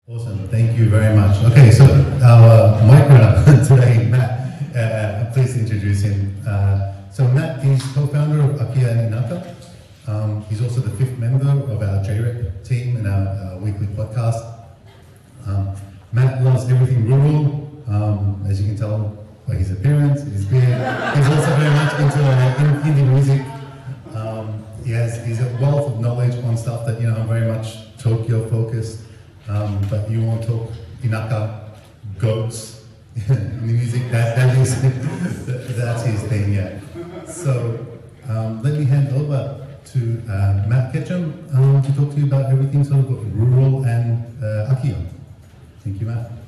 Awesome, thank you very much. Okay, so our mic runner today, Matt, please introduce him. So Matt is co-founder of Akiya and Inaka. He's also the fifth member of our JREP team and our weekly podcast. Matt loves everything rural, as you can tell by his appearance, his beard. He's also very much into indie music. He's a wealth of knowledge on stuff that, I'm very much Tokyo focused. But you want to talk Inaka, goats, in the music, that's his thing, yeah. So let me hand over to Matt Ketchum to talk to you about everything sort of rural and Akiya. Thank you, Matt.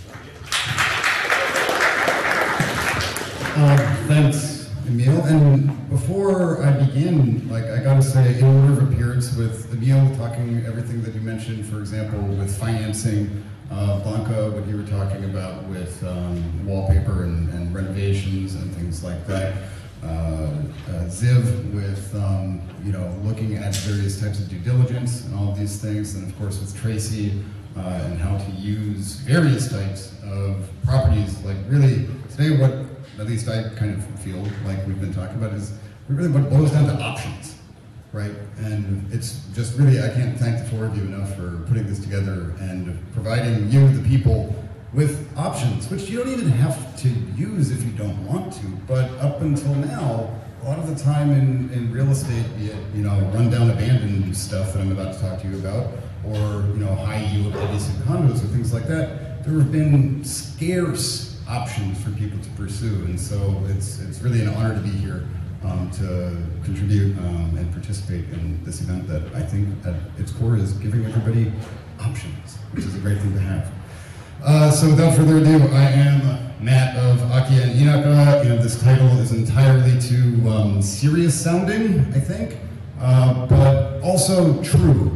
Thanks, Emil. And before I begin, I gotta say, in order of appearance with Emil talking everything that you mentioned, for example, with financing, Blanca, what you were talking about with wallpaper and renovations and things like that. Ziv with looking at various types of due diligence and all of these things, and of course with Tracy and how to use various types of properties. Like really, today what at least I kind of feel like we've been talking about is really what boils down to options, right? And it's just really, I can't thank the four of you enough for putting this together and providing you, the people, with options, which you don't even have to use if you don't want to. But up until now, a lot of the time in real estate, be it rundown abandoned stuff that I'm about to talk to you about, or high yield ABC condos or things like that, there have been scarce options for people to pursue, and so it's really an honor to be here to contribute and participate in this event that I think at its core is giving everybody options, which is a great thing to have. So without further ado, I am Matt of Akiya and Inaka, and this title is entirely too serious sounding, I think, but also true.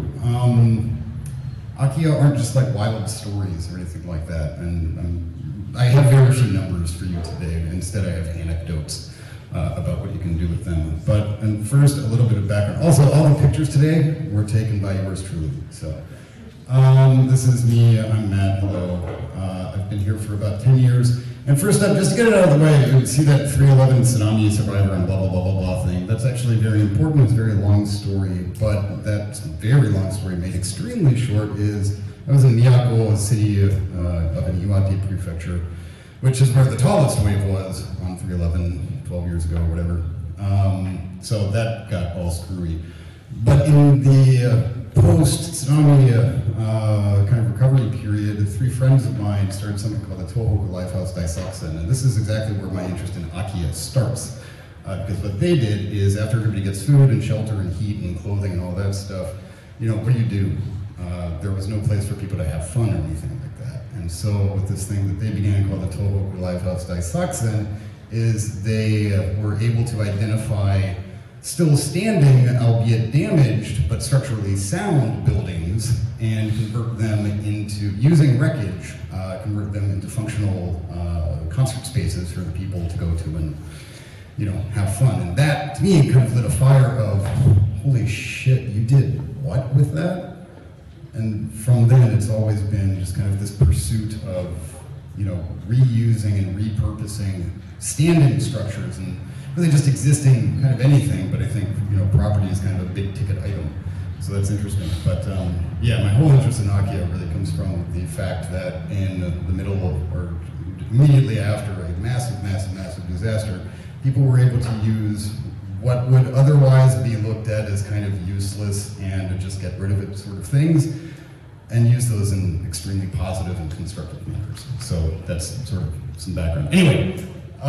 Akiya aren't just like wild stories or anything like that, and I have very few numbers for you today. Instead, I have anecdotes about what you can do with them. And first, a little bit of background. Also, all the pictures today were taken by yours truly. So, this is me. I'm Matt. Hello. I've been here for about 10 years. And first up, just to get it out of the way, you would see that 3/11 tsunami survivor and blah, blah, blah, blah, blah thing. That's actually very important. It's a very long story. But that very long story made extremely short is I was in Miyako, a city of an Iwate prefecture, which is where the tallest wave was on 3/11, 12 years ago or whatever. So that got all screwy. But in the post-tsunami kind of recovery period, three friends of mine started something called the Tohoku Lifehouse Daisaksen, and this is exactly where my interest in Akiya starts. Because what they did is, after everybody gets food and shelter and heat and clothing and all that stuff, what do you do? There was no place for people to have fun or anything like that. And so with this thing that they began called the Tohoku Lifehouse Daisaksen, is they were able to identify still standing, albeit damaged, but structurally sound buildings and convert them into, using wreckage, convert them into functional concert spaces for the people to go to and have fun. And that, to me, kind of lit a fire of, holy shit, you did what with that? And from then, it's always been just kind of this pursuit of, reusing and repurposing standing structures and really just existing kind of anything. But I think, property is kind of a big ticket item. So that's interesting. But yeah, my whole interest in Akiya really comes from the fact that in the middle of, or immediately after a massive, massive, massive disaster, people were able to use what would otherwise be looked at as kind of useless and to just get rid of it sort of things, and use those in extremely positive and constructive manners. So that's sort of some background. Anyway,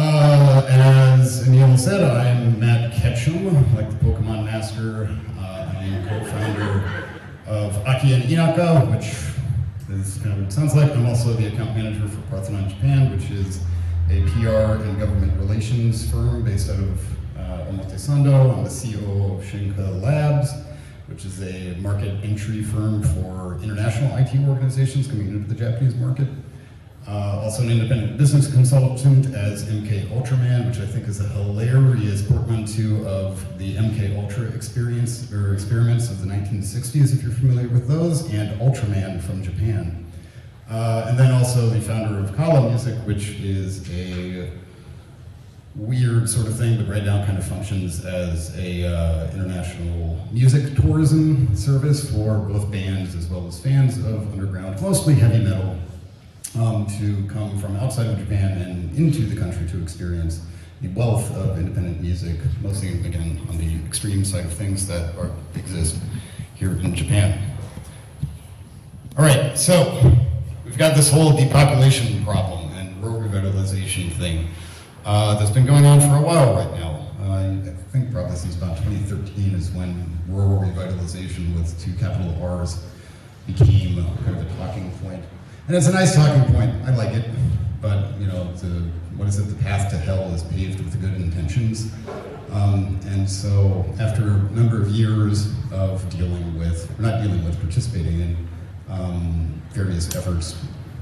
as Emil said, I'm Matt Ketchum, like the Pokemon Master. I am co-founder of Akiya and Inaka, which is kind of what it sounds like. I'm also the account manager for Parthenon Japan, which is a PR and government relations firm based out of Omotesando. I'm the CEO of Shinka Labs, which is a market entry firm for international IT organizations coming into the Japanese market. Also an independent business consultant as MK Ultraman, which I think is a hilarious portmanteau of the MK Ultra experience or experiments of the 1960s, if you're familiar with those, and Ultraman from Japan. And then also the founder of Kala Music, which is a weird sort of thing, but right now kind of functions as a international music tourism service for both bands as well as fans of underground, mostly heavy metal, to come from outside of Japan and into the country to experience the wealth of independent music, mostly, again, on the extreme side of things that exist here in Japan. All right, so we've got this whole depopulation problem and rural revitalization thing that's been going on for a while right now. I think probably since about 2013 is when rural revitalization with two capital R's became kind of a talking point. And it's a nice talking point. I like it, but you know, what is it? The path to hell is paved with good intentions. And so, after a number of years of participating in various efforts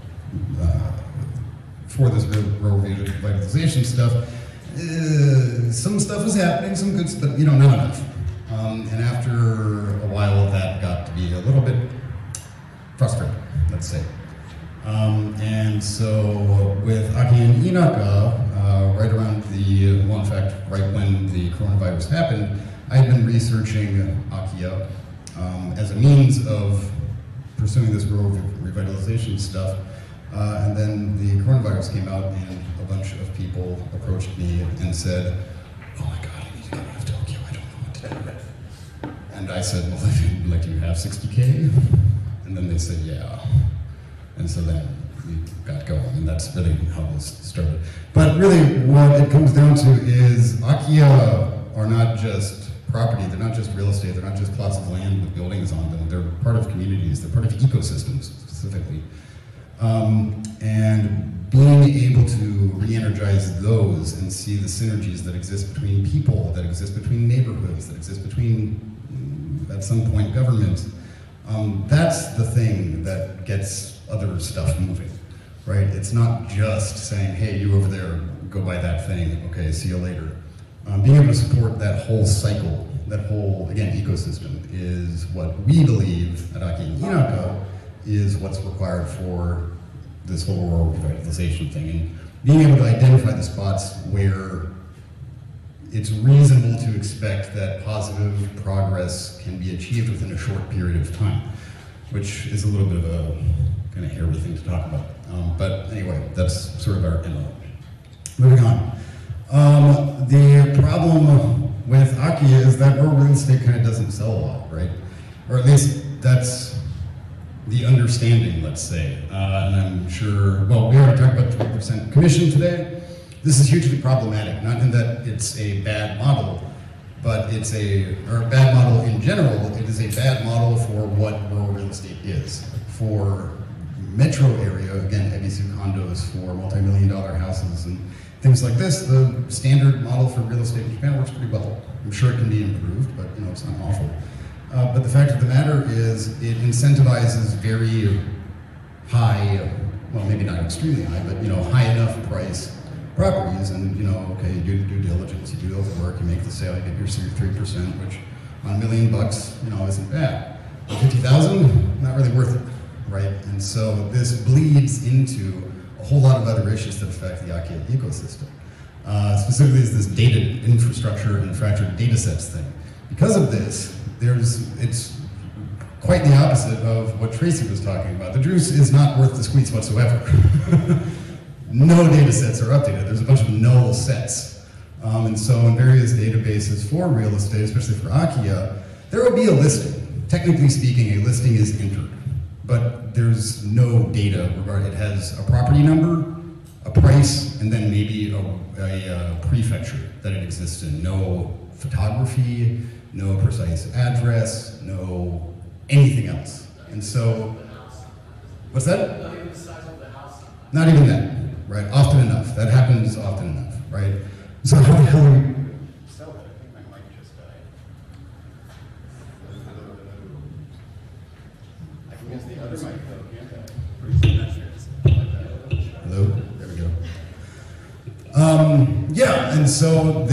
for this rural revitalization stuff, some stuff was happening, some good stuff, but not enough. And after a while, that got to be a little bit frustrating, let's say. And so with Aki and Inaka, right around in fact, right when the coronavirus happened, I had been researching Akiya as a means of pursuing this rural revitalization stuff. And then the coronavirus came out and a bunch of people approached me and said, "Oh my God, I need to get out of Tokyo, I don't know what to do." And I said, "Well, do you have 60K? And then they said, "Yeah." And so then we got going, and that's really how this started. But really, what it comes down to is Akiya are not just property, they're not just real estate, they're not just plots of land with buildings on them, they're part of communities, they're part of ecosystems specifically. And being able to re-energize those and see the synergies that exist between people, that exist between neighborhoods, that exist between, at some point, government, that's the thing that gets other stuff moving, right? It's not just saying, "Hey, you over there, go buy that thing, okay, see you later." Being able to support that whole cycle, that whole, again, ecosystem, is what we believe at Aki and Inaka is what's required for this whole rural revitalization thing. And being able to identify the spots where it's reasonable to expect that positive progress can be achieved within a short period of time, which is a little bit of a kind of hairy thing to talk about. But anyway, that's sort of our MO. Moving on. The problem with Akiya is that rural real estate kind of doesn't sell a lot, right? Or at least that's the understanding, let's say. And I'm sure, well, we already talked about 20% commission today. This is hugely problematic, not in that it's a bad model, but it's a bad model in general. It is a bad model for what rural real estate is. For metro area, again, Ebisu condos for multi-million-dollar houses and things like this, the standard model for real estate in Japan works pretty well. I'm sure it can be improved, but it's not awful. But the fact of the matter is, it incentivizes very high, well, maybe not extremely high, but high enough price properties, and okay, you do due diligence, you do all the work, you make the sale, you get your 3%, which on $1 million, isn't bad. But 50,000, not really worth it, right? And so this bleeds into a whole lot of other issues that affect the Akiya ecosystem. Specifically, is this data infrastructure and fractured data sets thing. Because of this, it's quite the opposite of what Tracy was talking about. The juice is not worth the squeeze whatsoever. No data sets are updated. There's a bunch of null sets. And so in various databases for real estate, especially for Akiya, there will be a listing. Technically speaking, a listing is entered, but there's no data regarding it. It has a property number, a price, and then maybe a prefecture that it exists in. No photography, no precise address, no anything else. And so, what's that? Not even the size of the house. Not even that, right? Often enough. That happens often enough, right? So how the hell are we? Sell it. I think my mic just died. I can use the other mic though, can't I? Hello? There we go. Yeah, and so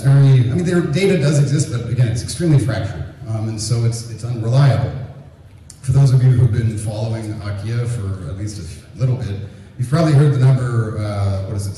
their data does exist, but again, it's extremely fractured. And so it's unreliable. For those of you who've been following Akia for at least a little bit, you've probably heard the number, what is it,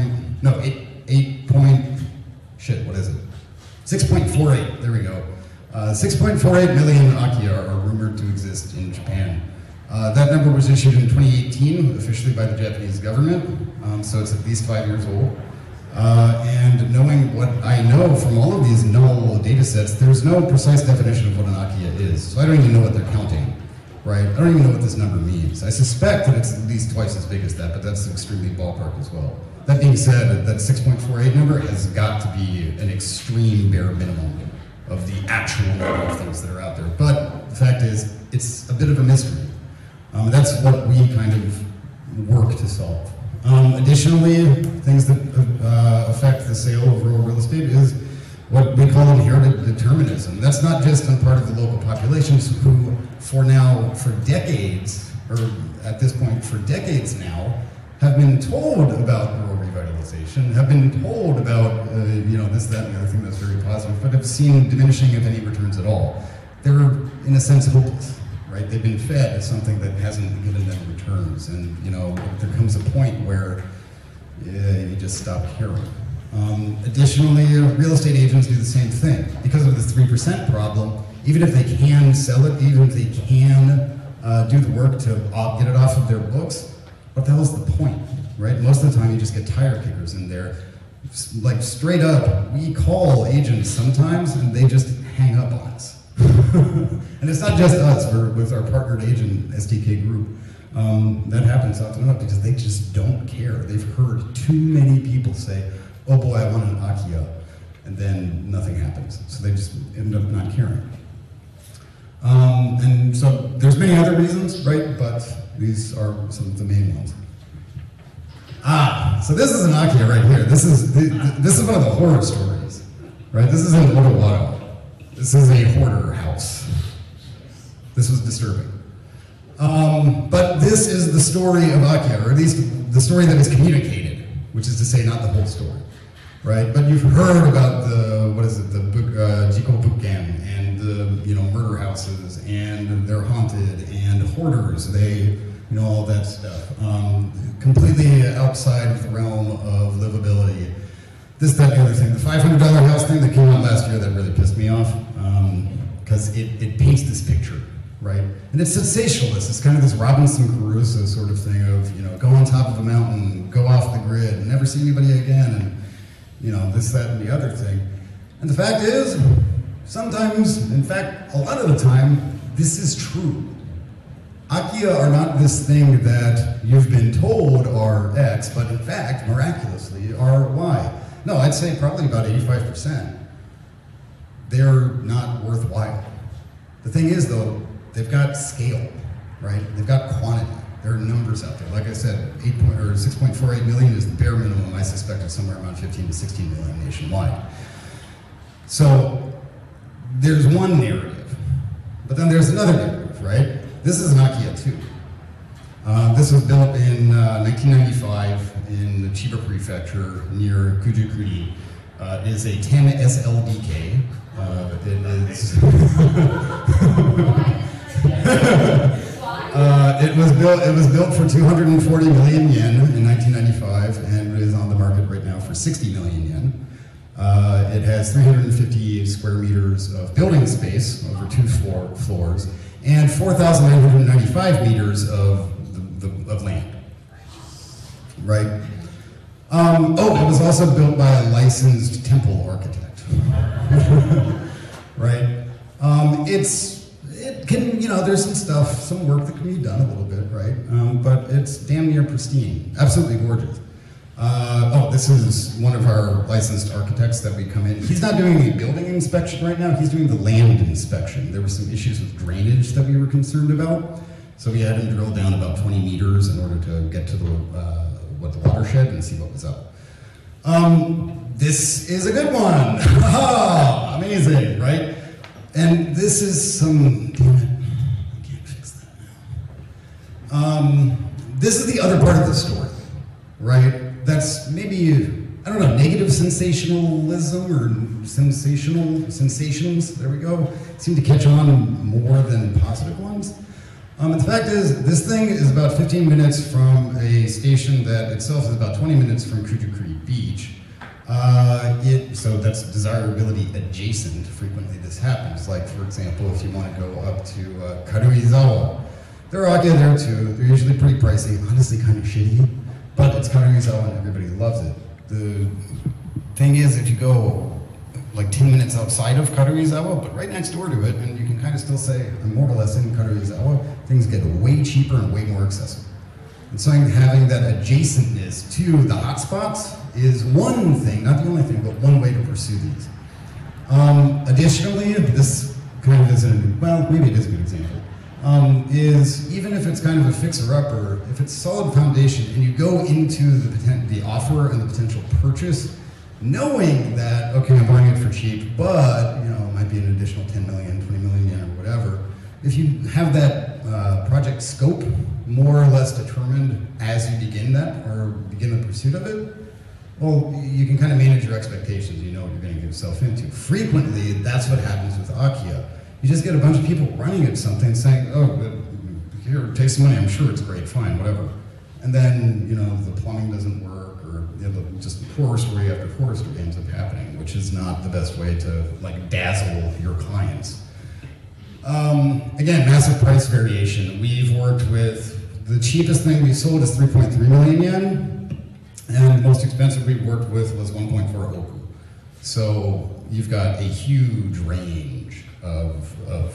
6.48, there we go. 6.48 million Akia are rumored to exist in Japan. That number was issued in 2018, officially by the Japanese government, so it's at least 5 years old. And knowing what I know from all of these null data sets, there's no precise definition of what an Akia is. So I don't even know what they're counting, right? I don't even know what this number means. I suspect that it's at least twice as big as that, but that's extremely ballpark as well. That being said, that 6.48 number has got to be an extreme bare minimum of the actual number of things that are out there. But the fact is, it's a bit of a mystery. That's what we kind of work to solve. Additionally, things that affect the sale of rural real estate is what we call inherited determinism. That's not just on part of the local populations who, for decades, or at this point, for decades now, have been told about rural revitalization, have been told about, this, that, and the other thing that's very positive, but have seen diminishing, if any, returns at all. They're, in a sense, hopeless. Right? They've been fed something that hasn't given them returns, and there comes a point where you just stop caring. Additionally, real estate agents do the same thing. Because of the 3% problem, even if they can sell it, even if they can do the work to get it off of their books, what the hell's the point, right? Most of the time you just get tire kickers in there. Like straight up, we call agents sometimes and they just hang up on us. And it's not just us, we're with our partnered agent, SDK Group. That happens often enough because they just don't care. They've heard too many people say, oh boy, I want an Akia, and then nothing happens. So they just end up not caring. And so there's many other reasons, right? But these are some of the main ones. So this is an Akia right here. This is one of the horror stories, right? This is in Odawato. This is a hoarder house. This was disturbing. But this is the story of Akia, or at least the story that is communicated, which is to say not the whole story, right? But you've heard about the Jiko Bukken and the murder houses, and they're haunted, and hoarders, all that stuff. Completely outside of the realm of livability. This, that, and the other thing. The $500 house thing that came out last year, that really pissed me off, because it paints this picture, right? And it's sensationalist. It's kind of this Robinson Crusoe sort of thing of, go on top of a mountain, go off the grid, and never see anybody again, and, this, that, and the other thing. And the fact is, sometimes, in fact, a lot of the time, this is true. Akia are not this thing that you've been told are X, but in fact, miraculously, are Y. No, I'd say probably about 85%. They're not worthwhile. The thing is, though, they've got scale, right? They've got quantity. There are numbers out there. Like I said, 6.48 million is the bare minimum. I suspect it's somewhere around 15 to 16 million nationwide. So there's one narrative, but then there's another narrative, right? This is an Akia too. This was built in 1995 in the Chiba Prefecture near Kujukuri. It is a 10 SLDK. It was built for 240 million yen in 1995 and is on the market right now for 60 million yen. It has 350 square meters of building space over 2 floors and 4,995 meters of land. Right? It was also built by a licensed temple architect. Right? There's some work that can be done a little bit, right? But it's damn near pristine. Absolutely gorgeous. This is one of our licensed architects that we come in. He's not doing the building inspection right now, he's doing the land inspection. There were some issues with drainage that we were concerned about, so we had him drill down about 20 meters in order to get to the watershed and see what was up. This is a good one. Amazing, right? And this is some, damn it, I can't fix that now. This is the other part of the story, right? That's maybe, I don't know, negative sensationalism or sensations, there we go, seem to catch on more than positive ones. And the fact is, this thing is about 15 minutes from a station that itself is about 20 minutes from Kujukuri Beach. So that's desirability adjacent. Frequently this happens. Like, for example, if you want to go up to Karuizawa. There are Akia there too. They're usually pretty pricey, honestly kind of shitty, but it's Karuizawa and everybody loves it. The thing is, if you go like 10 minutes outside of Karuizawa, but right next door to it, and you can kind of still say, I'm more or less in Karuizawa, things get way cheaper and way more accessible. And so having that adjacentness to the hotspots is one thing, not the only thing, but one way to pursue these. Additionally, this kind of isn't, well, maybe it is a good example, is even if it's kind of a fixer-upper, if it's a solid foundation and you go into the offer and the potential purchase, knowing that, okay, I'm buying it for cheap, but, you know, it might be an additional 10 million, 20 million yen or whatever, if you have that project scope more or less determined as you begin that or begin the pursuit of it, well, you can kind of manage your expectations. You know what you're going to get yourself into. Frequently, that's what happens with Akia. You just get a bunch of people running at something saying, oh, here, take some money, I'm sure it's great, fine, whatever. And then, you know, the plumbing doesn't work, or you know, just horror story after horror story ends up happening, which is not the best way to, like, dazzle your clients. Again, massive price variation. We've worked with, the cheapest thing we sold is 3.3 million yen, and the most expensive we've worked with was 1.4 oku. So you've got a huge range of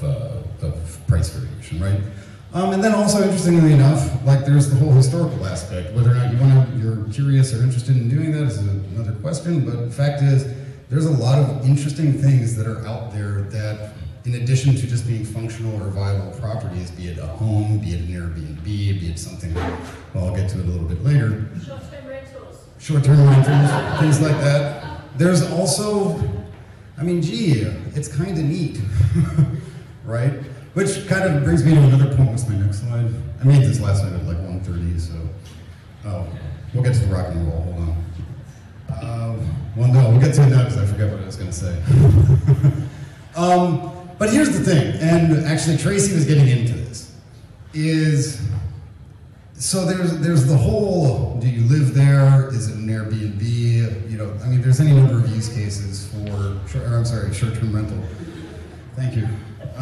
price variation, right? And then also, interestingly enough, like there's the whole historical aspect. Whether or not you're curious or interested in doing that is another question, but the fact is, there's a lot of interesting things that are out there that, in addition to just being functional or viable properties, be it a home, be it an Airbnb, be it something, well, I'll get to it a little bit later. Short-term rentals. Short-term rentals, things like that. There's also, I mean, gee, it's kind of neat, right? Which kind of brings me to another point. What's my next slide? I made this last night at like 1:30, so, oh, we'll get to the rock and roll, hold on. Well, no, we'll get to it now because I forgot what I was going to say. But here's the thing, and actually Tracy was getting into this, is, so there's the whole, do you live there, is it an Airbnb, you know, I mean, there's any number of use cases for, short-term rental. Thank you.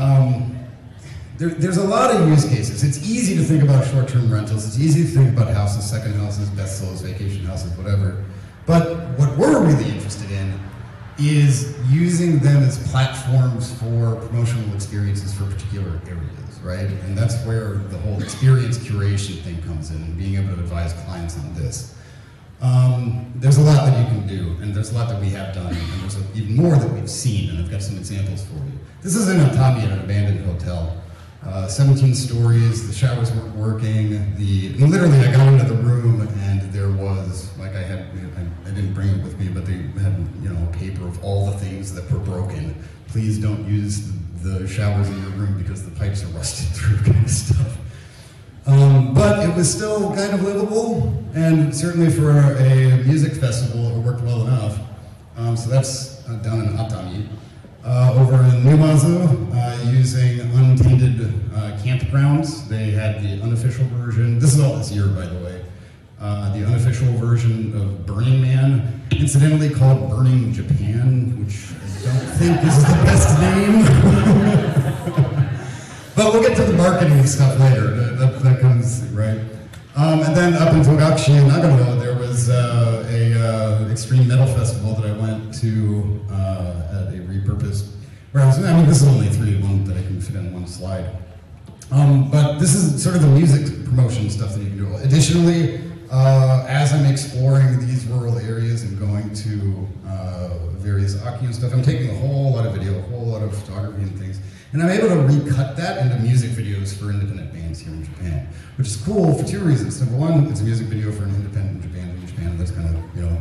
There's a lot of use cases. It's easy to think about short-term rentals, it's easy to think about houses, second houses, best sells, vacation houses, whatever. But what we're really interested in is using them as platforms for promotional experiences for particular areas, right? And that's where the whole experience curation thing comes in, and being able to advise clients on this. There's a lot that you can do, and there's a lot that we have done, and there's even more that we've seen, and I've got some examples for you. This is in Atami at an abandoned hotel. 17 stories, the showers weren't working, and literally I got into the room and there was, like I didn't bring it with me, but they had, you know, a paper of all the things that were broken. Please don't use the showers in your room because the pipes are rusted through, kind of stuff. But it was still kind of livable, and certainly for a music festival, it worked well enough. So that's down in Atami. Over in Numazu, using untainted campgrounds. They had the unofficial version, this is all this year, by the way, the unofficial version of Burning Man, incidentally called Burning Japan, which I don't think is the best name. But we'll get to the marketing stuff later, that comes, right? And then up in Togakushi in Nagano, there was a extreme metal festival that I went to at a repurposed, I mean, this is only 3 of them that I can fit in one slide. But this is sort of the music promotion stuff that you can do. Additionally, as I'm exploring these rural areas and going to various Aki and stuff, I'm taking a whole lot of video, a whole lot of photography and things, and I'm able to recut that into music videos for independent bands here in Japan, which is cool for 2 reasons. Number one, it's a music video for an independent band in Japan. That's kind of, you know,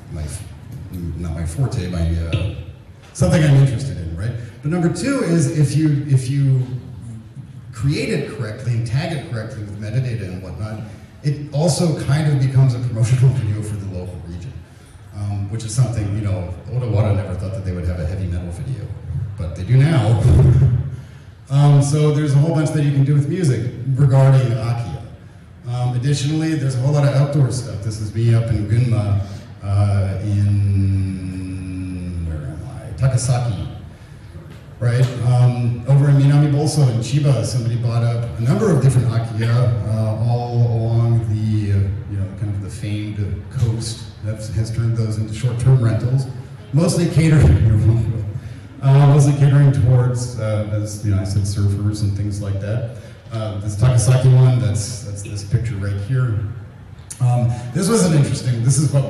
not my forte, something I'm interested in, right? But number 2 is if you create it correctly and tag it correctly with metadata and whatnot, it also kind of becomes a promotional video for the local region, which is something, you know, Odawara never thought that they would have a heavy metal video, but they do now. So there's a whole bunch that you can do with music regarding Akia. Additionally, there's a whole lot of outdoor stuff. This is me up in Gunma, where am I? Takasaki, right? Over in Minami Bolso in Chiba, somebody bought up a number of different Akia all along the, kind of the famed coast that has turned those into short-term rentals, mostly catering. Mostly catering towards, as I said, surfers and things like that. This Takasaki one, that's this picture right here. This was an interesting. This is what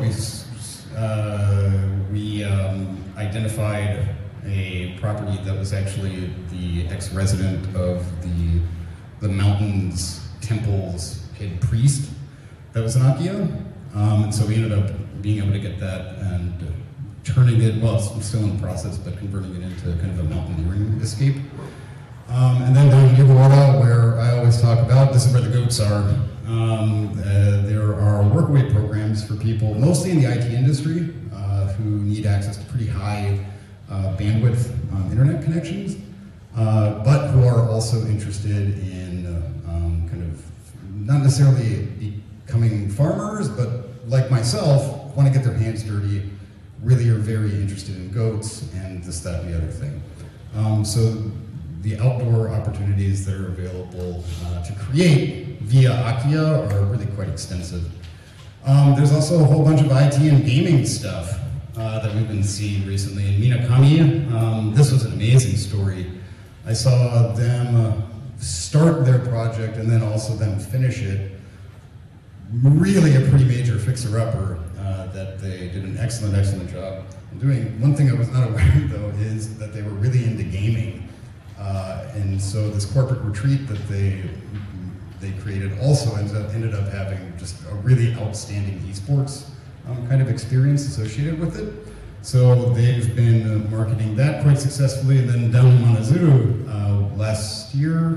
we identified a property that was actually the ex-resident of the mountain's temple's head priest. That was an Akia, and so we ended up being able to get that and turning it, well, it's still in the process, but converting it into kind of a mountaineering escape. And then down in Iwawara, where I always talk about, this is where the goats are. There are workaway programs for people, mostly in the IT industry, who need access to pretty high bandwidth internet connections, but who are also interested in kind of, not necessarily becoming farmers, but like myself, want to get their hands dirty, really are very interested in goats and this, that, and the other thing. So the outdoor opportunities that are available to create via Akia are really quite extensive. There's also a whole bunch of IT and gaming stuff that we've been seeing recently. In Minakami, this was an amazing story. I saw them start their project and then also them finish it. Really a pretty major fixer-upper that they did an excellent, excellent job doing. One thing I was not aware of, though, is that they were really into gaming. And so this corporate retreat that they created also ended up having just a really outstanding esports kind of experience associated with it. So they've been marketing that quite successfully. And then down in Manazuru last year,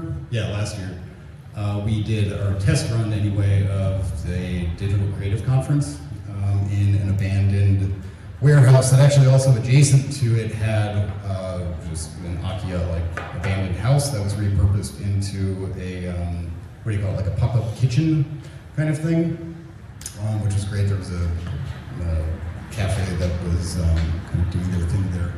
we did our test run anyway of the Digital Creative Conference in an abandoned warehouse that actually also adjacent to it had just an Akia like abandoned house that was repurposed into a like a pop-up kitchen kind of thing, which was great. There was a cafe that was kind of doing their thing there.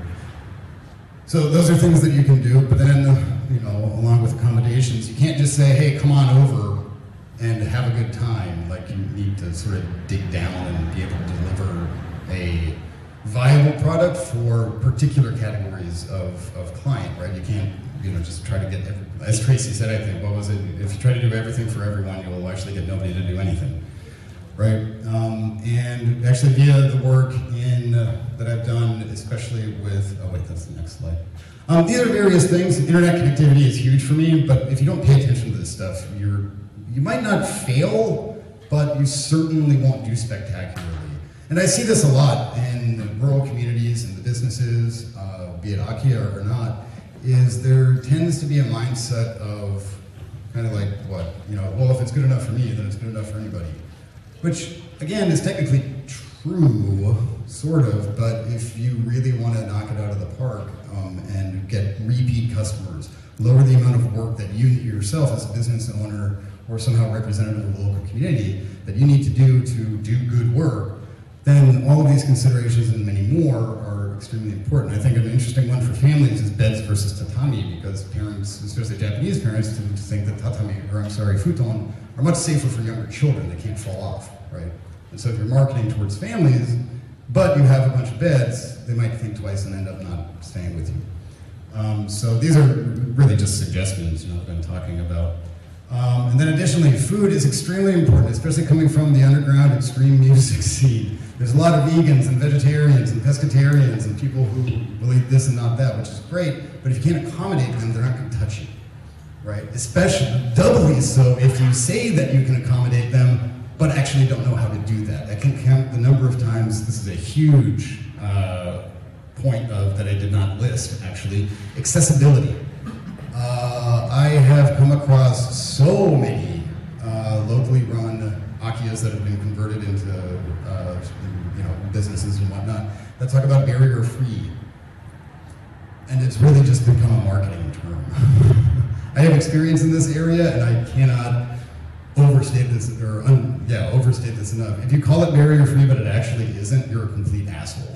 So those are things that you can do, but then along with accommodations, you can't just say, hey, come on over and have a good time. Like, you need to sort of dig down and be able to deliver a viable product for particular categories of client, right? You can't, just try to get, as Tracy said, I think, what was it? If you try to do everything for everyone, you will actually get nobody to do anything, right? And actually via the work that I've done, especially with, oh wait, that's the next slide. These are various things. Internet connectivity is huge for me, but if you don't pay attention to this stuff, you might not fail, but you certainly won't do spectacularly. And I see this a lot in rural communities and the businesses, be it Akia or not, is there tends to be a mindset of kind of like, what, well, if it's good enough for me, then it's good enough for anybody. Which, again, is technically true, sort of, but if you really want to knock it out of the park and get repeat customers, lower the amount of work that you yourself as a business owner or somehow representative of the local community that you need to do good work, then all of these considerations and many more are extremely important. I think an interesting one for families is beds versus tatami, because parents, especially Japanese parents, tend to think that futon are much safer for younger children. They can't fall off, right? And so if you're marketing towards families, but you have a bunch of beds, they might think twice and end up not staying with you. So these are really just suggestions, that I'm talking about. And then additionally, food is extremely important, especially coming from the underground extreme music scene. There's a lot of vegans and vegetarians and pescatarians and people who will eat this and not that, which is great, but if you can't accommodate them, they're not going to touch you, right? Especially, doubly so if you say that you can accommodate them, but actually don't know how to do that. I can count the number of times, this is a huge point that I did not list, actually, accessibility. I have come across so many locally run Akiyas that have been converted into businesses and whatnot that talk about barrier-free. and it's really just become a marketing term. I have experience in this area, and I cannot overstate this, overstate this enough. If you call it barrier-free, but it actually isn't, you're a complete asshole.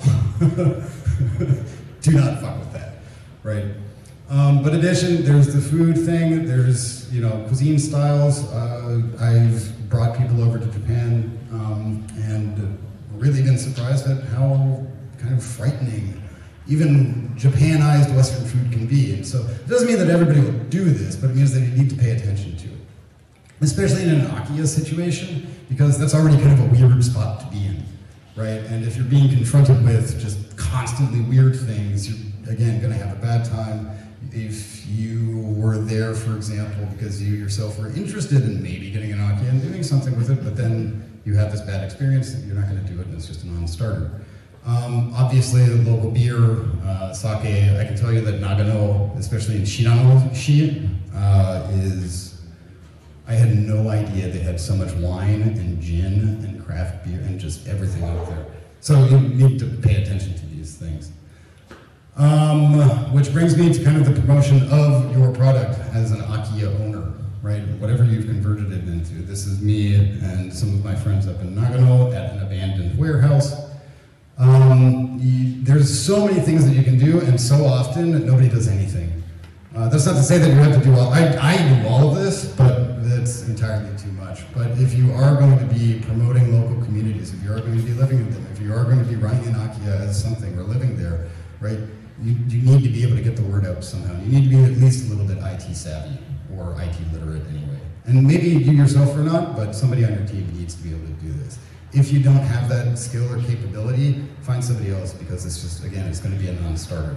Do not fuck with that, right? But in addition, there's the food thing, there's, cuisine styles. I've brought people over to Japan, and really been surprised at how kind of frightening even Japanized Western food can be. And so it doesn't mean that everybody will do this, but it means that you need to pay attention to it. Especially in an Akiya situation, because that's already kind of a weird spot to be in, right? And if you're being confronted with just constantly weird things, you're, again, gonna have a bad time. If you were there, for example, because you yourself were interested in maybe getting an Akiya and doing something with it, but then you have this bad experience, you're not gonna do it, and it's just a non-starter. Obviously, the local beer, sake, I can tell you that Nagano, especially in Shinano-shi, I had no idea they had so much wine and gin and craft beer and just everything out there. So you need to pay attention to these things. Which brings me to kind of the promotion of your product as an Akiya owner, right? Whatever you've converted it into. This is me and some of my friends up in Nagano at an abandoned warehouse. There's so many things that you can do, and so often nobody does anything. That's not to say that you have to do all, I do all of this, but that's entirely too much. But if you are going to be promoting local communities, if you are going to be living in them, if you are going to be running an Akiya as something or living there, right, you need to be able to get the word out somehow. You need to be at least a little bit IT savvy, or IT literate anyway. And maybe you yourself are not, but somebody on your team needs to be able to do this. If you don't have that skill or capability, find somebody else, because it's just, again, it's going to be a non-starter.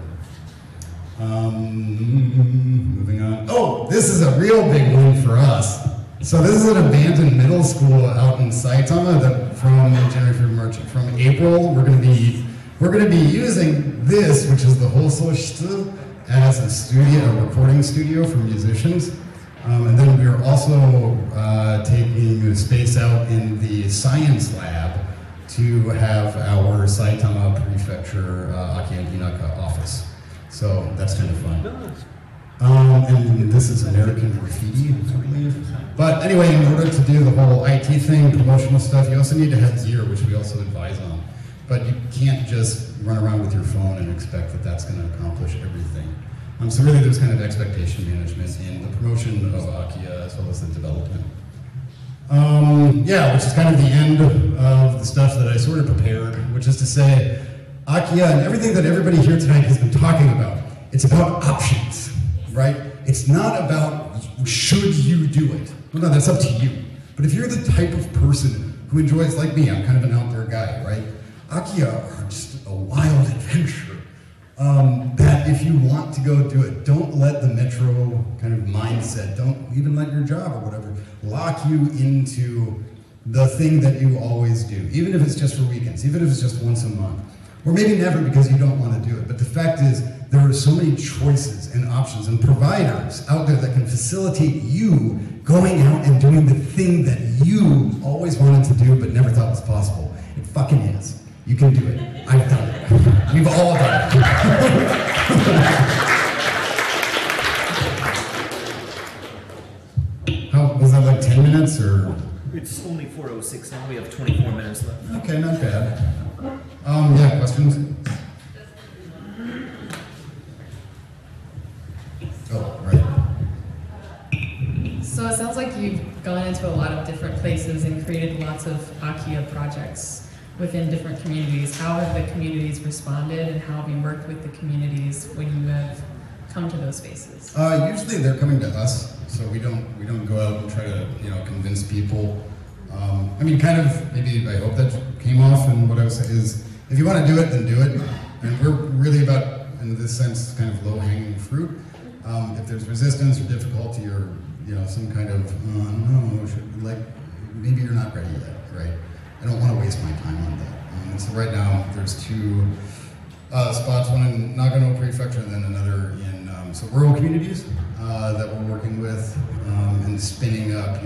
Moving on. Oh, this is a real big one for us. So this is an abandoned middle school out in Saitama that from January, February, March, from April, we're going to be using this, which is the Hososhitsu, as a studio, a recording studio for musicians. And then we are also taking space out in the science lab to have our Saitama Prefecture Akiya Hinaka office. So that's kind of fun. And this is American Graffiti, I believe. But anyway, in order to do the whole IT thing, promotional stuff, you also need to have gear, which we also advise on. But you can't just run around with your phone and expect that that's going to accomplish everything. So really there's kind of expectation management in the promotion of Akiya as well as the development. Which is kind of the end of the stuff that I sort of prepared, which is to say, Akiya and everything that everybody here tonight has been talking about, it's about options, right? It's not about should you do it. Well, no, that's up to you. But if you're the type of person who enjoys, like me, I'm kind of an out there guy, right? Akiya are just a wild adventure. That if you want to go do it, don't let the metro kind of mindset, don't even let your job or whatever lock you into the thing that you always do, even if it's just for weekends, even if it's just once a month, or maybe never because you don't want to do it. But the fact is, there are so many choices and options and providers out there that can facilitate you going out and doing the thing that you always wanted to do but never thought was possible. It fucking is. You can do it. I've done it. We've all done it. How, was that like 10 minutes or? It's only 4:06 now. We have 24 minutes left. Okay, not bad. Questions? Oh, right. So it sounds like you've gone into a lot of different places and created lots of Akiya projects within different communities. How have the communities responded, and how have you worked with the communities when you have come to those spaces? Usually they're coming to us, so we don't go out and try to convince people. Maybe I hope that came off. And what I would say is, if you want to do it, then do it. And we're really about, in this sense, kind of low-hanging fruit. If there's resistance or difficulty or some kind of maybe you're not ready yet, right? I don't want to waste my time on that. And so right now there's two spots, one in Nagano Prefecture and then another in rural communities that we're working with and spinning up.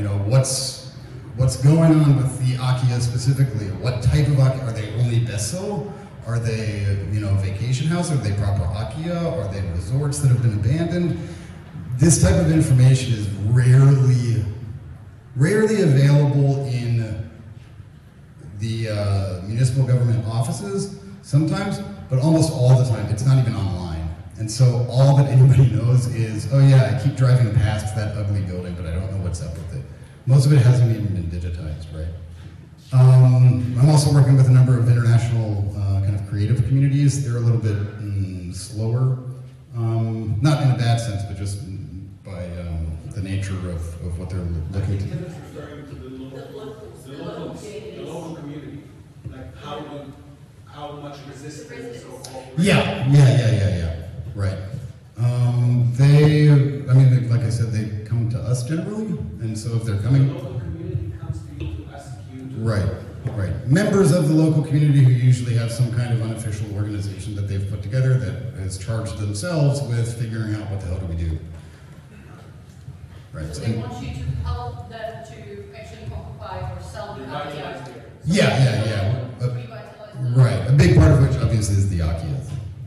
What's going on with the Akiya specifically? What type of Akiya? Are they only Besso? Are they, vacation houses? Are they proper Akia? Are they resorts that have been abandoned? This type of information is rarely available in the municipal government offices sometimes, but almost all the time it's not even online. And so all that anybody knows is, oh yeah, I keep driving past that ugly building, but I don't know what's up with it. Most of it hasn't even been digitized, right? I'm also working with a number of international kind of creative communities. They're a little bit slower, not in a bad sense, but just by the nature of what they're looking to do. Kevin's referring to the local community, like how much resistance or Yeah. Right. Like I said, they come to us generally, and so if they're the coming, local community comes to you to ask you to. right. Members of the local community who usually have some kind of unofficial organization that they've put together that has charged themselves with figuring out what the hell do we do. Right. So they want you to help them to actually occupy or sell the Revitalize Akia. it. Yeah. Revitalize them. Right. A big part of which obviously is the Akia.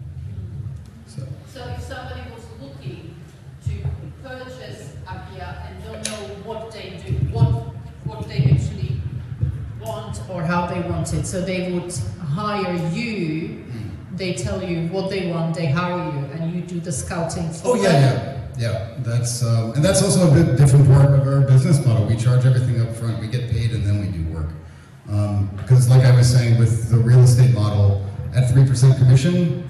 So. So if somebody was looking to purchase Akia and don't know what they do, what they actually want or how they want it, so they would hire you, they tell you what they want, they hire you, and you do the scouting for them. Yeah. That's and that's also a bit different part of our business model. We charge everything up front, we get paid, and then we do work. Because like I was saying, with the real estate model, at 3% commission,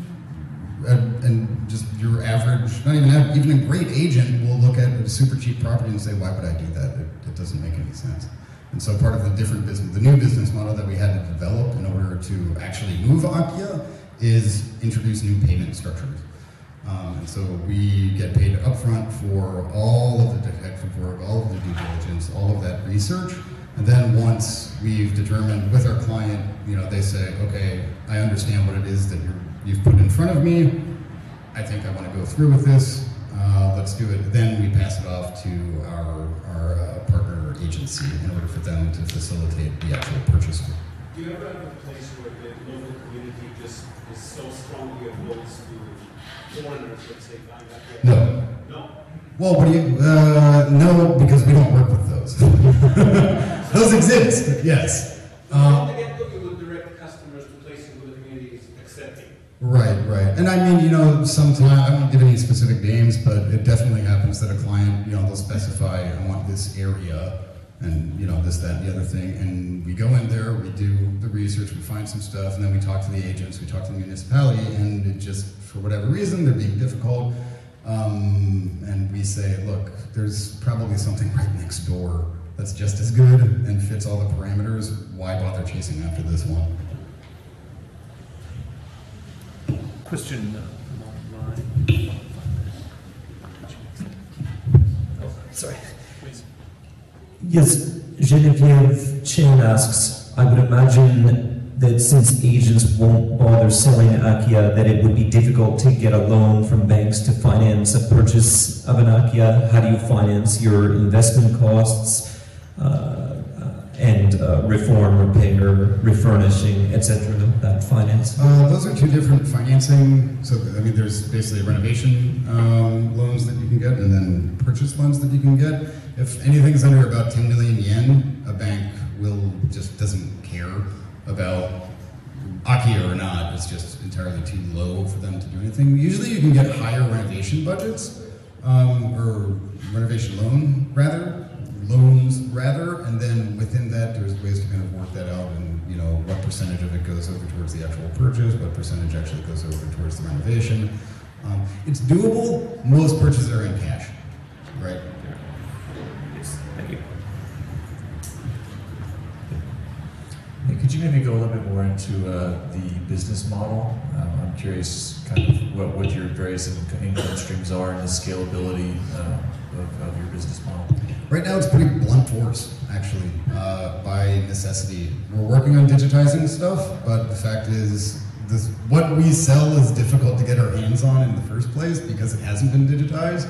and just your average, not even a great agent will look at a super cheap property and say, why would I do that? It doesn't make any sense. And so part of the new business model that we had to develop in order to actually move Akia is introduce new payment structures. And so we get paid upfront for all of the detective work, all of the due diligence, all of that research. And then once we've determined with our client, they say, okay, I understand what it is that you've put in front of me. I think I want to go through with this. Let's do it. Then we pass it off to our partner agency in order for them to facilitate the actual purchase. Do you ever have a place where the local community just is so strongly opposed to foreigners, let's say, buying that? No. No? Well, what do you? No, because we don't work with those. Those exist, yes. From the get-go, you would direct customers to places where the community is accepting. Right. And I mean, sometimes, I won't give any specific names, but it definitely happens that a client, they'll specify, I want this area, and, this, that, and the other thing, and we go in there, we do the research, we find some stuff, and then we talk to the agents, we talk to the municipality, and it just, for whatever reason, they're being difficult, and we say, look, there's probably something right next door that's just as good and fits all the parameters. Why bother chasing after this one? Question online. Oh, sorry. Please. Yes, Genevieve Chen asks, I would imagine that since agents won't bother selling Akia, that it would be difficult to get a loan from banks to finance a purchase of an Akia. How do you finance your investment costs and reform, repair, refurnishing, etc. That finance? Those are two different financing. So, there's basically renovation loans that you can get, and then purchase loans that you can get. If anything's under about 10 million yen, a bank just doesn't care about Akia or not. It's just entirely too low for them to do anything. Usually, you can get higher renovation budgets, or renovation loans rather, and then within that, there's ways to kind of work that out, and what percentage of it goes over towards the actual purchase, what percentage actually goes over towards the renovation. It's doable. Most purchases are in cash, right? Yes, thank you. Hey, could you maybe go a little bit more into the business model? I'm curious kind of what your various income streams are and the scalability of your business model. Right now, it's pretty blunt force, actually, by necessity. We're working on digitizing stuff, but the fact is, what we sell is difficult to get our hands on in the first place because it hasn't been digitized.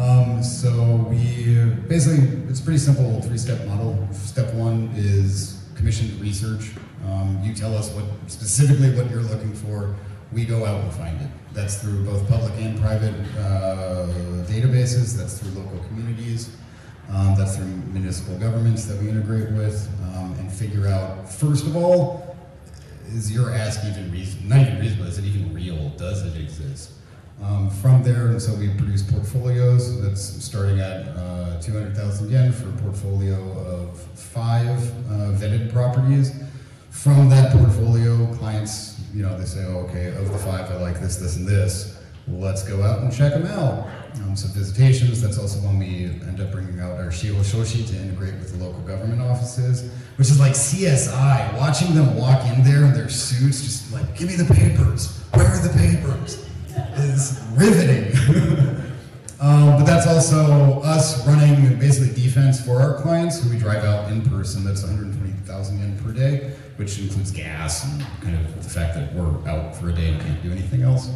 So we basically, it's a pretty simple 3-step model. Step 1 is commissioned research. You tell us specifically what you're looking for. We go out and find it. That's through both public and private databases. That's through local communities. That's through municipal governments that we integrate with, and figure out, first of all, is your ask even reasonable? Not even reasonable, is it even real? Does it exist? From there, and so we produce portfolios that's starting at 200,000 yen for a portfolio of 5 vetted properties. From that portfolio, clients, they say, oh, okay, of the 5, I like this, this, and this. Let's go out and check them out. So visitations, that's also when we end up bringing out our Shiho Shoshi to integrate with the local government offices, which is like CSI, watching them walk in there in their suits, just like, give me the papers, where are the papers? Is riveting. But that's also us running basically defense for our clients who we drive out in person. That's 120,000 yen per day, which includes gas and kind of the fact that we're out for a day and can't do anything else.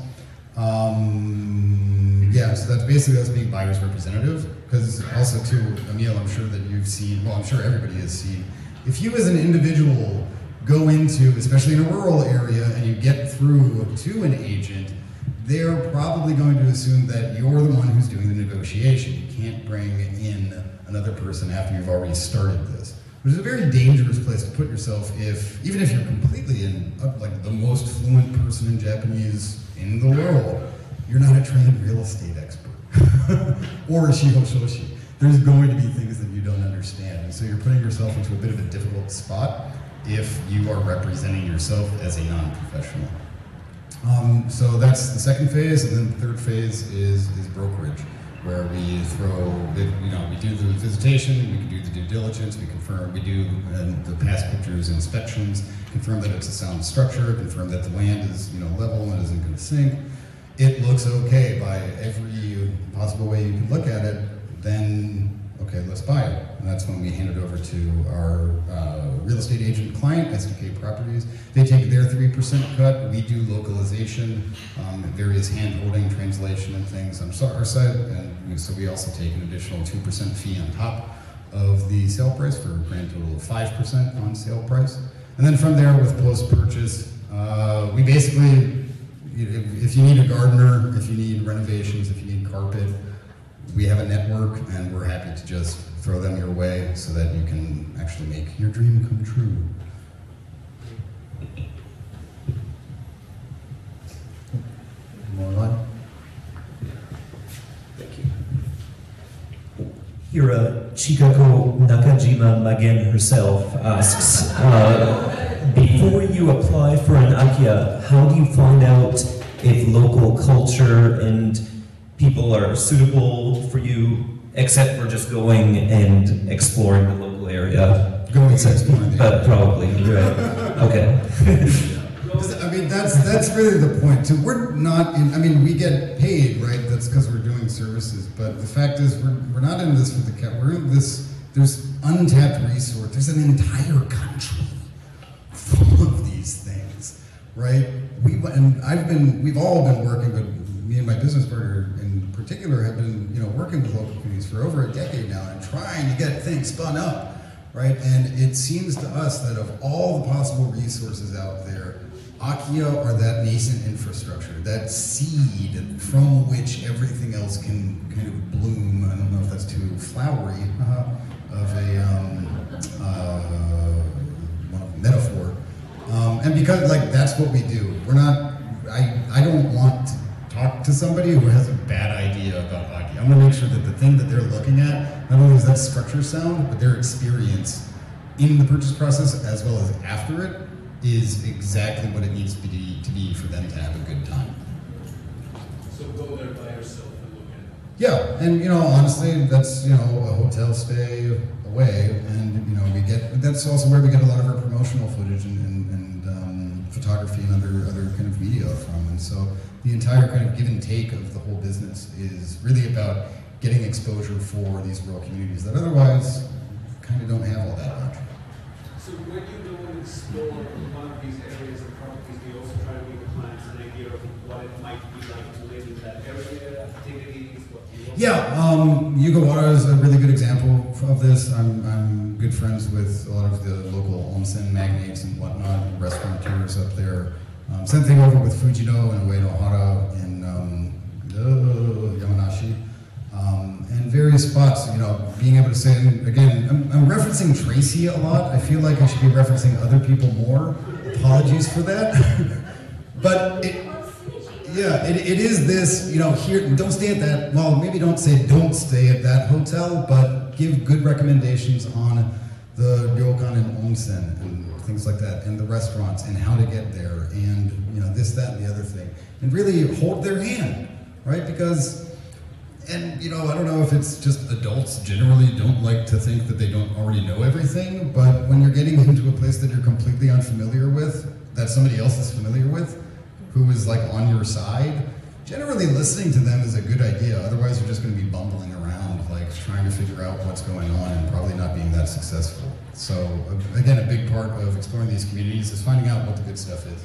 Yeah, so that's basically us being buyer's representative, because also too, Emil, I'm sure that you've seen, well, I'm sure everybody has seen, if you as an individual go into, especially in a rural area, and you get through to an agent, they're probably going to assume that you're the one who's doing the negotiation. You can't bring in another person after you've already started this. Which is a very dangerous place to put yourself even if you're completely like the most fluent person in Japanese in the world, you're not a trained real estate expert or a Shiho Shoshi. There's going to be things that you don't understand. And so you're putting yourself into a bit of a difficult spot if you are representing yourself as a non-professional. So that's the second phase, and then the third phase is brokerage, where we we do the visitation, we can do the due diligence, we confirm, we do the past pictures inspections, confirm that it's a sound structure, confirm that the land is level and isn't going to sink. It looks okay by every possible way you can look at it, then okay, let's buy it. And that's when we hand it over to our real estate agent client, SDK Properties. They take their 3% cut. We do localization, various hand-holding, translation, and things on our side. And so we also take an additional 2% fee on top of the sale price for a grand total of 5% on sale price. And then from there, with post-purchase, we basically, if you need a gardener, if you need renovations, if you need carpet, we have a network, and we're happy to just throw them your way so that you can actually make your dream come true. More on? Thank you. Here, Chikako Nakajima Magen herself asks, before you apply for an Akiya, how do you find out if local culture and people are suitable for you, except for just going and exploring the local area? Going and exploring the area. Probably, right. Okay. I mean, that's really the point. So we're not in, we get paid, right? That's because we're doing services. But the fact is, we're not in this for the cat. We're in this, there's untapped resource. There's an entire country full of these things, right? We've all been working, but me and my business partner in particular have been, working with local communities for over a decade now and trying to get things spun up, right? And it seems to us that of all the possible resources out there, Akiya are that nascent infrastructure, that seed from which everything else can kind of bloom. I don't know if that's too flowery of a metaphor. And because that's what we do. We're not, I don't want to talk to somebody who has a bad idea about Akiya. I'm gonna make sure that the thing that they're looking at, not only is that structure sound, but their experience in the purchase process as well as after it is exactly what it needs to be for them to have a good time. So go there by yourself and look at it. Yeah, and honestly, that's a hotel stay away, and that's also where we get a lot of our promotional footage and photography and other kind of media from. And so the entire kind of give and take of the whole business is really about getting exposure for these rural communities that otherwise kind of don't have all that much. So when you go and explore one of these areas of properties, do you also try to give the clients an idea of what what it might be like to live in that area, activities, what you want? Yeah, Yugawara is a really good example of this. I'm good friends with a lot of the local onsen magnates and whatnot, restaurateurs up there. Same thing over with Fujino and Uenohara in Yamanashi. And various spots, you know, being able to say, and again, I'm referencing Tracy a lot. I feel like I should be referencing other people more. Apologies for that. But it is this, you know, here, don't stay at that, well, maybe don't stay at that hotel, but give good recommendations on the ryokan and onsen and things like that, and the restaurants and how to get there, and, you know, this, that, and the other thing. And really hold their hand, right? Because, and, you know, I don't know if it's just adults generally don't like to think that they don't already know everything, but when you're getting into a place that you're completely unfamiliar with, that somebody else is familiar with, who is like on your side, generally listening to them is a good idea. Otherwise, you're just going to be bumbling around, like trying to figure out what's going on and probably not being that successful. So, again, a big part of exploring these communities is finding out what the good stuff is.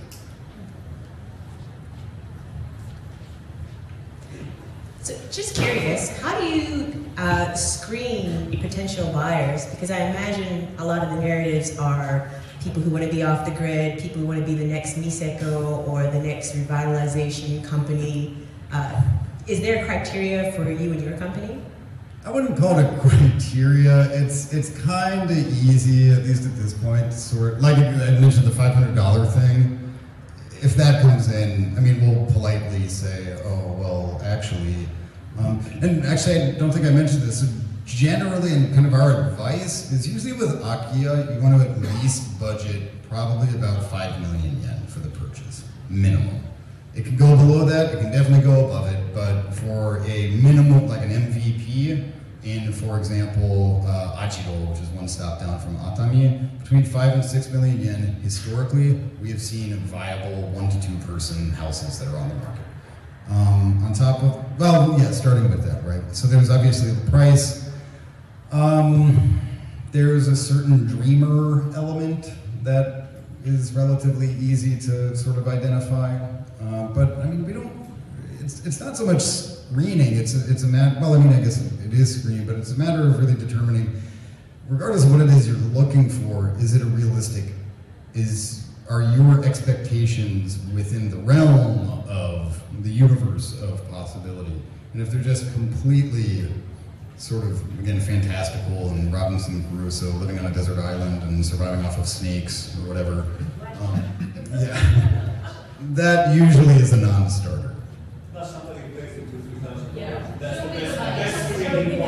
So, just curious, how do you screen potential buyers? Because I imagine a lot of the narratives are people who want to be off the grid, people who want to be the next Niseko or the next revitalization company. Is there a criteria for you and your company? I wouldn't call it a criteria. It's kind of easy, at least at this point, to sort. Like I mentioned, the $500 thing. If that comes in, I mean, we'll politely say, oh, well, actually, and actually, I don't think I mentioned this. So generally, and kind of our advice is usually with Akiya, you want to at least budget probably about 5 million yen for the purchase, minimum. It can go below that, it can definitely go above it, but for a minimum, like an MVP, in, for example, Ajiro, which is one stop down from Atami, between 5 and 6 million yen, historically, we have seen viable 1 to 2 person houses that are on the market. On top of, well, yeah, starting with that, right? So there's obviously the price. There's a certain dreamer element that is relatively easy to sort of identify. But I mean, we don't, it's not so much screening, it's a matter, well, I mean, I guess it is screening, but it's a matter of really determining, regardless of what it is you're looking for, is it a realistic, are your expectations within the realm of the universe of possibility? And if they're just completely sort of, again, fantastical and Robinson Crusoe living on a desert island and surviving off of snakes or whatever, yeah, that usually is a non-starter. That's somebody who takes it to 3,000. Yeah. That's the best screening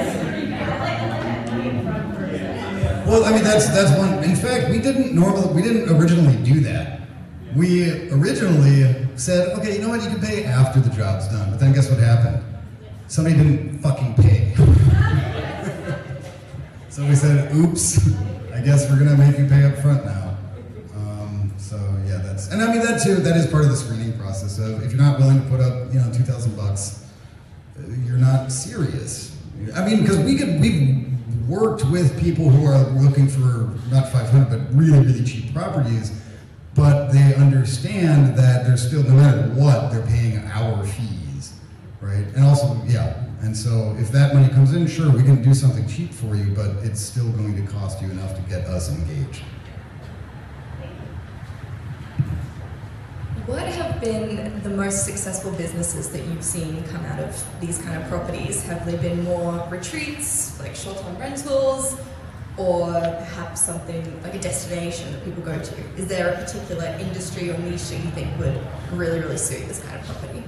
Well, I mean, that's one. In fact, we didn't originally do that. We originally said, okay, you know what, you can pay after the job's done. But then guess what happened? Somebody didn't fucking pay. So we said, oops, I guess we're gonna make you pay up front now. So yeah, and I mean that too, that is part of the screening process of, if you're not willing to put up, you know, $2,000, you're not serious. I mean, because we've worked with people who are looking for not 500, but really, really cheap properties, but they understand that they're still, no matter what, they're paying our fees, right? And also, yeah, and so if that money comes in, sure, we can do something cheap for you, but it's still going to cost you enough to get us engaged. What have been the most successful businesses that you've seen come out of these kind of properties? Have they been more retreats, like short-term rentals, or perhaps something like a destination that people go to? Is there a particular industry or niche that you think would really, really suit this kind of property?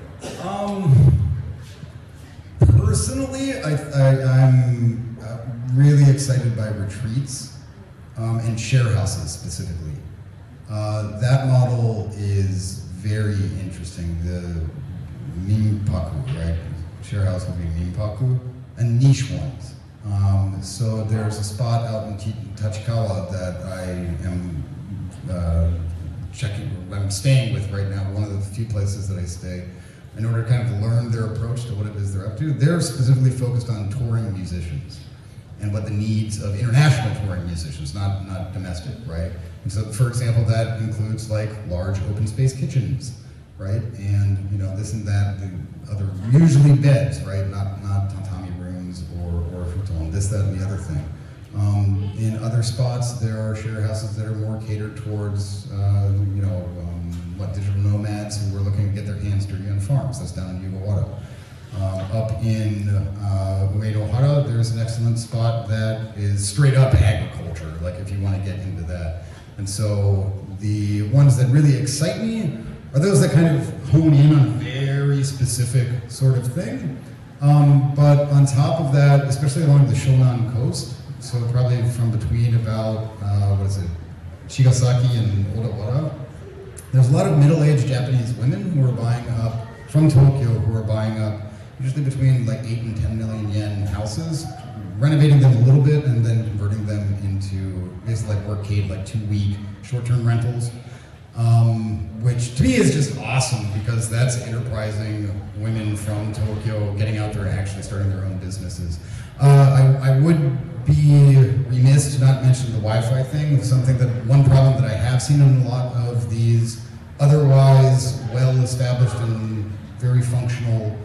Personally, I'm really excited by retreats and share houses specifically. That model is very interesting. The Minpaku, right? Share house would be Minpaku, and niche ones. So there's a spot out in Tachikawa that I am I'm staying with right now, one of the few places that I stay, in order to kind of learn their approach to what it is they're up to. They're specifically focused on touring musicians and what the needs of international touring musicians, not domestic, right? And so, for example, that includes like large open space kitchens, right? And you know, this and that, the other, usually beds, right? Not tatami rooms or futon, this, that, and the other thing. In other spots, there are share houses that are more catered towards, you know, digital nomads who are looking to get their hands dirty on farms. That's down in Yugawara. Up in Uedohara, there's an excellent spot that is straight up agriculture, like if you want to get into that. And so the ones that really excite me are those that kind of hone in on a very specific sort of thing. But on top of that, especially along the Shonan coast, so probably from between about, Chigasaki and Odawara, there's a lot of middle-aged Japanese women who are buying up, from Tokyo, who are buying up usually between like 8 and 10 million yen houses, renovating them a little bit and then converting them into basically like workade, like 2-week short-term rentals, which to me is just awesome because that's enterprising women from Tokyo getting out there and actually starting their own businesses. I would be remiss to not mention the Wi-Fi thing, one problem that I have seen in a lot of these otherwise well-established and very functional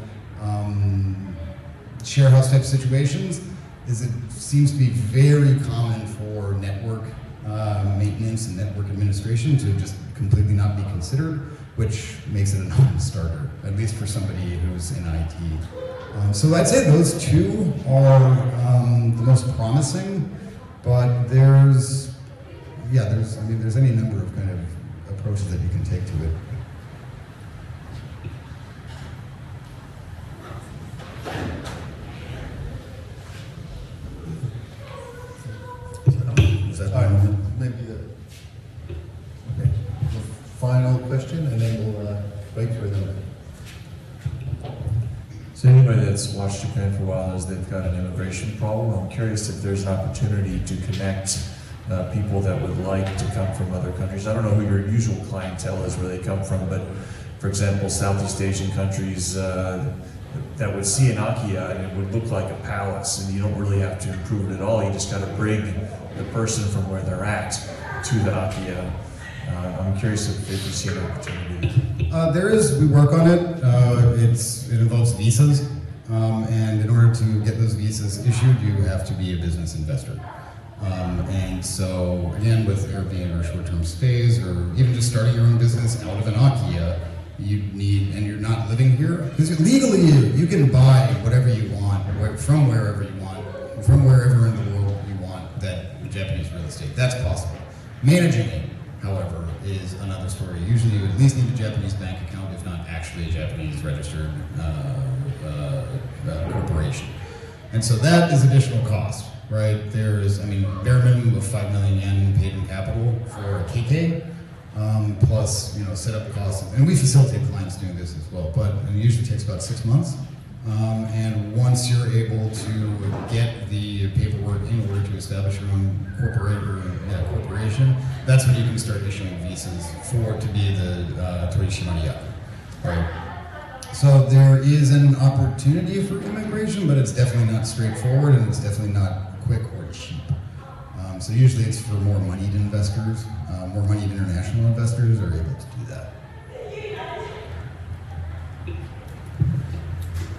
share house type situations is it seems to be very common for network maintenance and network administration to just completely not be considered, which makes it a non-starter, at least for somebody who's in IT. So I'd say those two are the most promising, but there's any number of kind of approaches that you can take to it. Maybe okay. Final question, and then we'll break through them. So anybody that's watched Japan for a while knows they've got an immigration problem. I'm curious if there's an opportunity to connect people that would like to come from other countries. I don't know who your usual clientele is, where they come from, but for example, Southeast Asian countries that would see an Akiya and it would look like a palace, and you don't really have to improve it at all. You just got to bring the person from where they're at to the Akiya. I'm curious if you see an opportunity. We work on it. It involves visas, and in order to get those visas issued, you have to be a business investor. And so, again, with Airbnb or short-term stays, or even just starting your own business out of an Akiya, you need, and you're not living here, because legally you can buy whatever you want, from wherever you want, from wherever in the world you want, that Japanese real estate. That's possible. Managing it, however, is another story. Usually you at least need a Japanese bank account, if not actually a Japanese registered corporation. And so that is additional cost, right? There's, bare minimum of 5 million yen paid in capital for a KK, plus, setup costs. And we facilitate clients doing this as well, but it usually takes about 6 months. And once you're able to get the paperwork in order to establish your own corporation, that's when you can start issuing visas to be the Torishimariya, right? So there is an opportunity for immigration, but it's definitely not straightforward, and it's definitely not quick or cheap. So usually it's for more moneyed investors, more moneyed international investors are able to do that.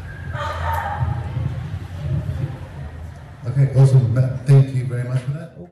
Okay, awesome. Matt, thank you very much for that.